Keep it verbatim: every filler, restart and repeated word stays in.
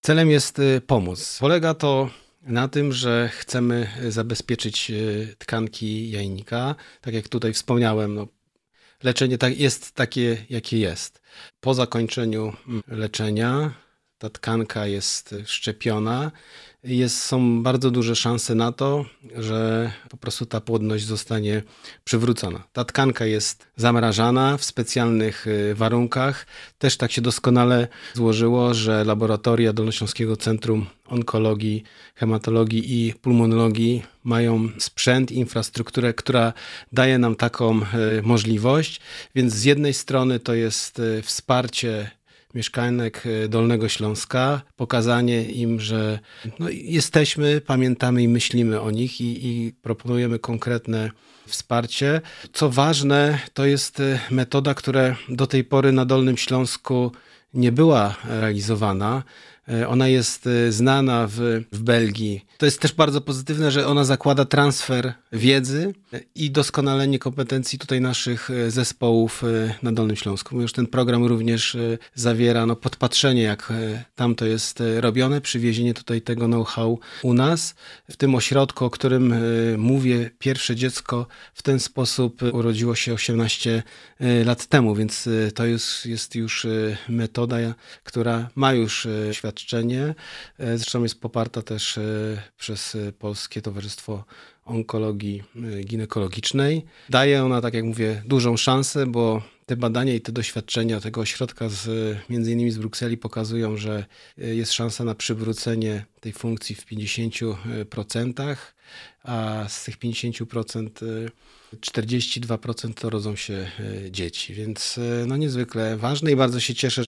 Celem jest y, pomóc. Polega to na tym, że chcemy zabezpieczyć y, tkanki jajnika. Tak jak tutaj wspomniałem, no, leczenie tak, jest takie, jakie jest. Po zakończeniu mm, leczenia ta tkanka jest szczepiona. Jest, są bardzo duże szanse na to, że po prostu ta płodność zostanie przywrócona. Ta tkanka jest zamrażana w specjalnych y, warunkach. Też tak się doskonale złożyło, że laboratoria Dolnośląskiego Centrum Onkologii, Hematologii i Pulmonologii mają sprzęt, infrastrukturę, która daje nam taką y, możliwość. Więc z jednej strony to jest y, wsparcie mieszkanek Dolnego Śląska, pokazanie im, że no, jesteśmy, pamiętamy i myślimy o nich i, i proponujemy konkretne wsparcie. Co ważne, to jest metoda, która do tej pory na Dolnym Śląsku nie była realizowana. Ona jest znana w, w Belgii. To jest też bardzo pozytywne, że ona zakłada transfer wiedzy i doskonalenie kompetencji tutaj naszych zespołów na Dolnym Śląsku. Ponieważ ten program również zawiera no, podpatrzenie, jak tam to jest robione, przywiezienie tutaj tego know-how u nas. W tym ośrodku, o którym mówię, pierwsze dziecko w ten sposób urodziło się osiemnaście lat temu, więc to jest, jest już metoda, która ma już świadczenie. Zresztą jest poparta też przez Polskie Towarzystwo Onkologii Ginekologicznej. Daje ona, tak jak mówię, dużą szansę, bo te badania i te doświadczenia tego ośrodka z, między innymi z Brukseli pokazują, że jest szansa na przywrócenie tej funkcji w pięćdziesięciu procentach, a z tych pięćdziesięciu procent czterdzieści dwa procent to rodzą się dzieci. Więc no niezwykle ważne i bardzo się cieszę,